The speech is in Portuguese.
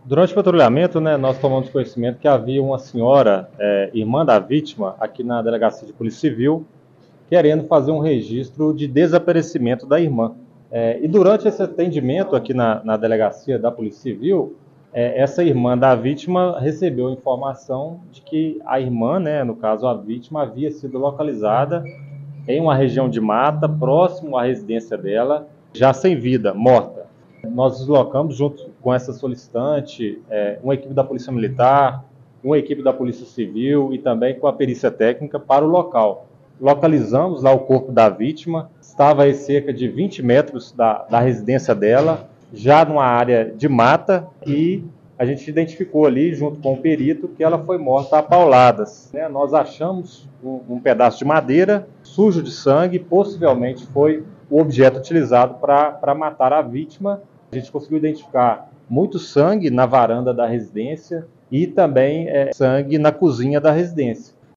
Durante o patrulhamento, né, nós tomamos conhecimento que havia uma senhora, irmã da vítima, aqui na Delegacia de Polícia Civil, querendo fazer um registro de desaparecimento da irmã. E durante esse atendimento aqui na Delegacia da Polícia Civil, essa irmã da vítima recebeu informação de que a irmã, né, no caso a vítima, havia sido localizada em uma região de mata, próximo à residência dela, já sem vida, morta. Nós deslocamos, junto com essa solicitante, uma equipe da Polícia Militar, uma equipe da Polícia Civil e também com a perícia técnica para o local. Localizamos lá o corpo da vítima, estava a cerca de 20 metros da residência dela, já numa área de mata, e a gente identificou ali, junto com o perito, que ela foi morta a pauladas. Nós achamos um pedaço de madeira sujo de sangue, possivelmente foi o objeto utilizado para matar a vítima. A gente conseguiu identificar muito sangue na varanda da residência e também sangue na cozinha da residência.